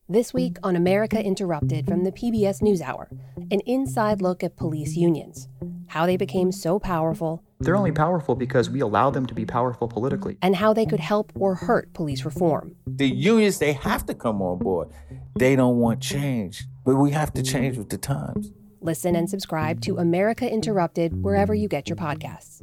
This week on America Interrupted from the PBS NewsHour, an inside look at police unions, how they became so powerful. They're only powerful because we allow them to be powerful politically. And how they could help or hurt police reform. The unions, they have to come on board. They don't want change, but we have to change with the times. Listen and subscribe to America Interrupted wherever you get your podcasts.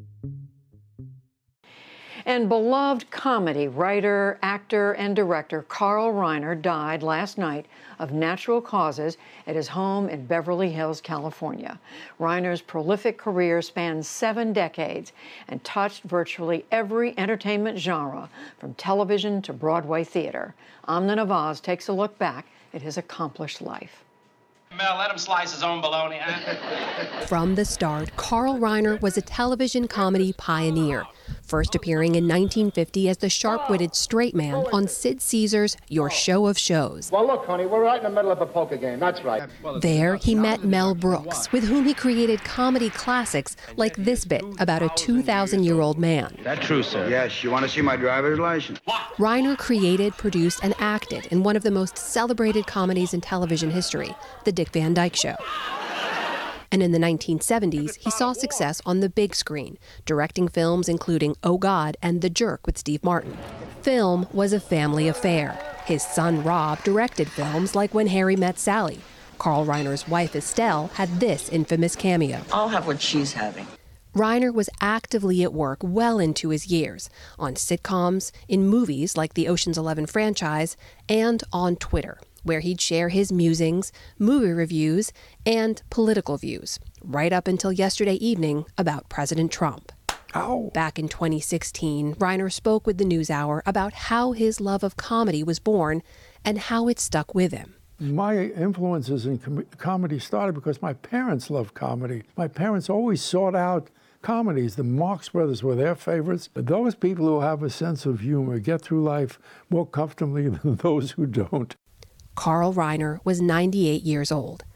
And beloved comedy writer, actor, and director Carl Reiner died last night of natural causes at his home in Beverly Hills, California. Reiner's prolific career spanned 7 decades and touched virtually every entertainment genre, from television to Broadway theater. Amna Nawaz takes a look back at his accomplished life. Mel, let him slice his own bologna, From the start, Carl Reiner was a television comedy pioneer, first appearing in 1950 as the sharp-witted straight man on Sid Caesar's Your Show of Shows. Well, look, honey, we're right in the middle of a poker game. That's right. There, he met Mel Brooks, with whom he created comedy classics like this bit about a 2,000-year-old man. That true, sir? Yes, you want to see my driver's license? Reiner created, produced, and acted in one of the most celebrated comedies in television history, The Dick Van Dyke Show. And in the 1970s, he saw success on the big screen, directing films including Oh God and The Jerk with Steve Martin. Film was a family affair. His son Rob directed films like When Harry Met Sally. Carl Reiner's wife Estelle had this infamous cameo. I'll have what she's having. Reiner was actively at work well into his years, on sitcoms, in movies like the Ocean's 11 franchise, and on Twitter, where he'd share his musings, movie reviews, and political views, right up until yesterday evening about President Trump. Ow. Back in 2016, Reiner spoke with the NewsHour about how his love of comedy was born and how it stuck with him. My influences in comedy started because my parents loved comedy. My parents always sought out comedies. The Marx Brothers were their favorites. But those people who have a sense of humor get through life more comfortably than those who don't. Carl Reiner was 98 years old.